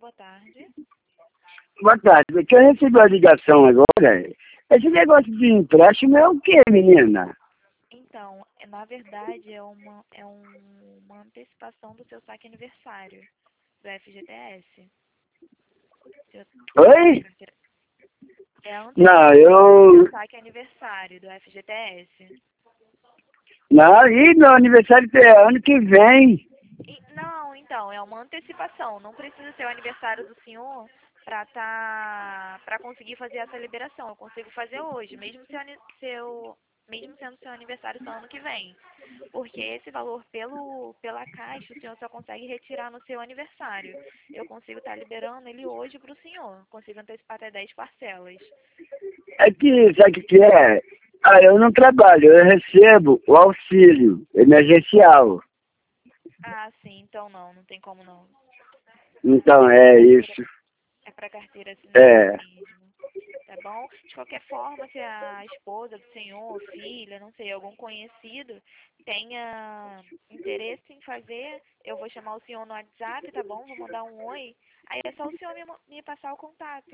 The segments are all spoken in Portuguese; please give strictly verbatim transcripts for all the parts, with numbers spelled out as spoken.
boa tarde. Boa tarde. Que eu recebi uma ligação agora. Esse negócio de empréstimo é o quê, menina? Então, é- na verdade, é uma, é um- uma antecipação do seu saque aniversário, do F G T S. Seu- Oi? É a Não, antecipação do eu... seu saque aniversário, do F G T S. Não, e meu aniversário é ano que vem. E- não, então, é uma antecipação. Não precisa ser o aniversário do senhor para tá, para conseguir fazer essa liberação. Eu consigo fazer hoje, mesmo seu, ani- seu, mesmo sendo seu aniversário só ano que vem. Porque esse valor pelo, pela Caixa o senhor só consegue retirar no seu aniversário. Eu consigo estar liberando ele hoje para o senhor. Consigo antecipar até dez parcelas. É que, sabe o que que é? Ah, eu não trabalho, eu recebo o auxílio emergencial. Ah, sim, então não, não tem como não. Então, É para é carteira, isso. é para carteira assinada É. mesmo. Tá bom? De qualquer forma, se a esposa do senhor, filha, não sei, algum conhecido tenha interesse em fazer, eu vou chamar o senhor no WhatsApp, tá bom? Vou mandar um oi. Aí é só o senhor me, mo- me passar o contato.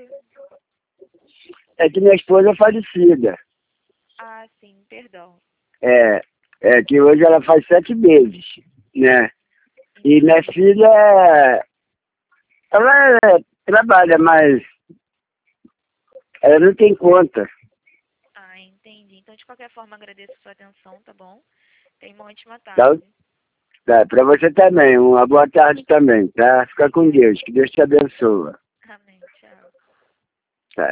É que minha esposa é falecida. Ah, sim, perdão. É. É que hoje ela faz sete meses, né? E minha Entendi. filha, ela é, trabalha, mas ela não tem conta. Ah, entendi. Então, de qualquer forma, agradeço a sua atenção, tá bom? Tenha uma ótima Tá? tarde. Tá, pra você também. Uma boa tarde também, tá? Fica com Deus. Que Deus te abençoe.